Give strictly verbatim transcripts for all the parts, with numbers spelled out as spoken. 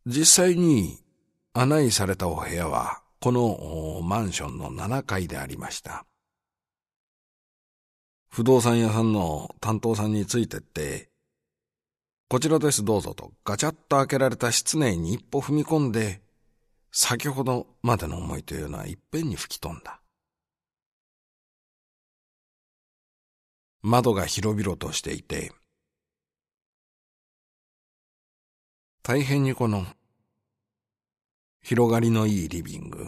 実際に案内されたお部屋はこのマンションのななかいでありました。不動産屋さんの担当さんについてって、こちらですどうぞとガチャッと開けられた室内に一歩踏み込んで、先ほどまでの思いというのはいっぺんに吹き飛んだ。窓が広々としていて、大変にこの広がりのいいリビング、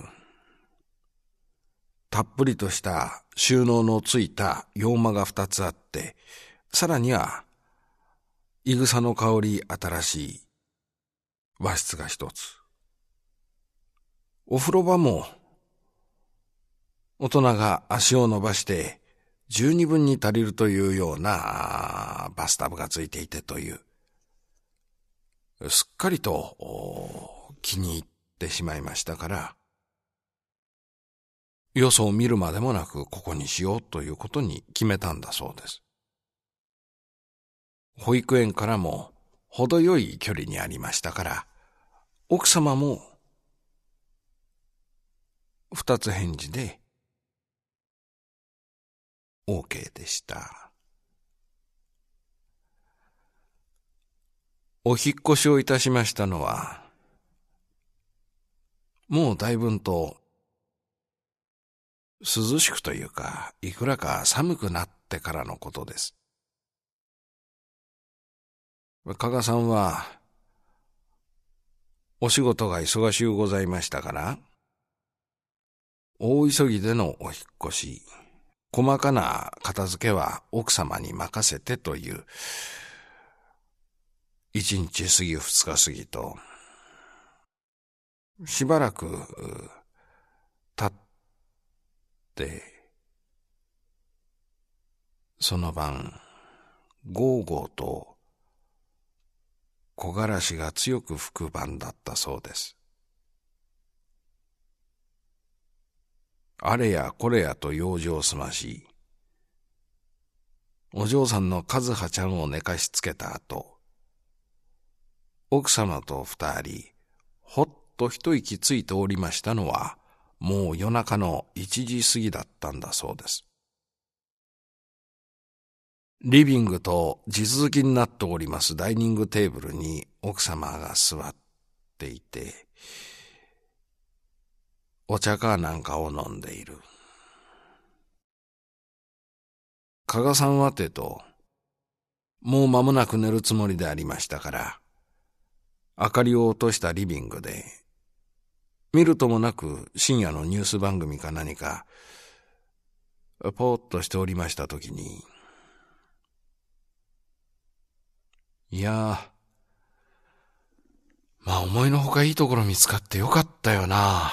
たっぷりとした収納のついた洋間が二つあって、さらにはいぐさの香り新しい和室が一つ。お風呂場も大人が足を伸ばして十二分に足りるというようなバスタブがついていてという、すっかりと気に入ってしまいましたから、よそを見るまでもなくここにしようということに決めたんだそうです。保育園からも程よい距離にありましたから、奥様も二つ返事で オーケー でした。お引っ越しをいたしましたのは、もうだいぶんと涼しくというか、いくらか寒くなってからのことです。加賀さんは、お仕事が忙しゅうございましたから、大急ぎでのお引っ越し、細かな片付けは奥様に任せてという、一日過ぎ二日過ぎと、しばらく経って、その晩、ゴーゴーと木枯らしが強く吹く晩だったそうです。あれやこれやと用事を済まし、お嬢さんの和葉ちゃんを寝かしつけた後、奥様と二人、ほっと一息ついておりましたのは、もう夜中の一時過ぎだったんだそうです。リビングと地続きになっておりますダイニングテーブルに奥様が座っていて、お茶かなんかを飲んでいる。加賀さんはてと、もう間もなく寝るつもりでありましたから、明かりを落としたリビングで、見るともなく深夜のニュース番組か何か、ぽーっとしておりましたときに、いやー、まあ思いのほかいいところ見つかってよかったよな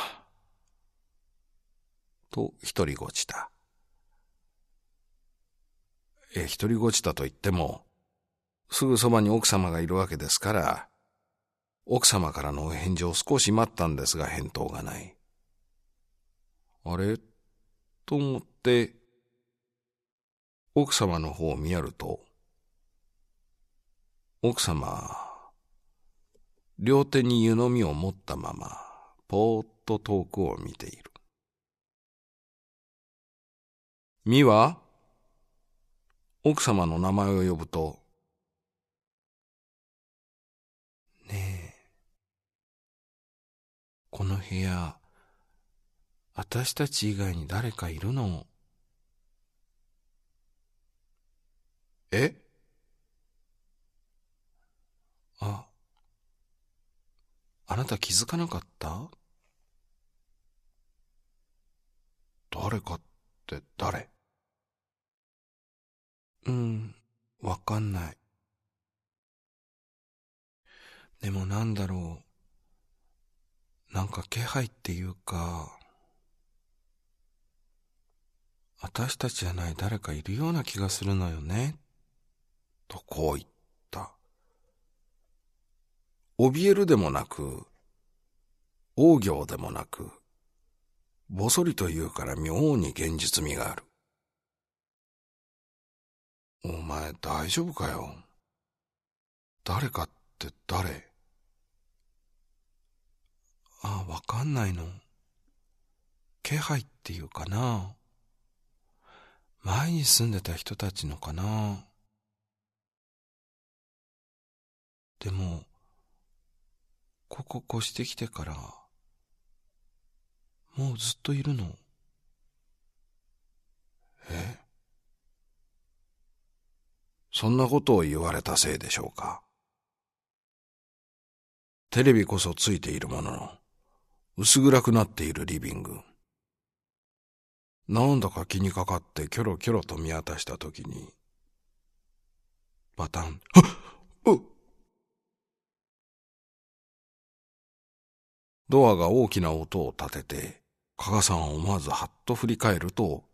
と一人ごちた。え、一人ごちたと言っても、すぐそばに奥様がいるわけですから、奥様からのお返事を少し待ったんですが返答がない。あれと思って、奥様の方を見やると、奥様、両手に湯飲みを持ったまま、ぽーっと遠くを見ている。美和？奥様の名前を呼ぶと、ねえ、この部屋、私たち以外に誰かいるの？え？あ、あなた気づかなかった？誰かって誰？うん、わかんない。でもなんだろう。なんか気配っていうか、私たちじゃない誰かいるような気がするのよね。とこう言った。怯えるでもなく、大行でもなく、ぼそりと言うから妙に現実味がある。お前大丈夫かよ。誰かって誰？ わかんないの。気配っていうかな。前に住んでた人たちのかな。でも、ここ越してきてから、もうずっといるの。え？そんなことを言われたせいでしょうか。テレビこそついているものの、薄暗くなっているリビング。なんだか気にかかってキョロキョロと見渡したときに、バタン、はっ！うっ！ドアが大きな音を立てて、加賀さんは思わずはっと振り返ると、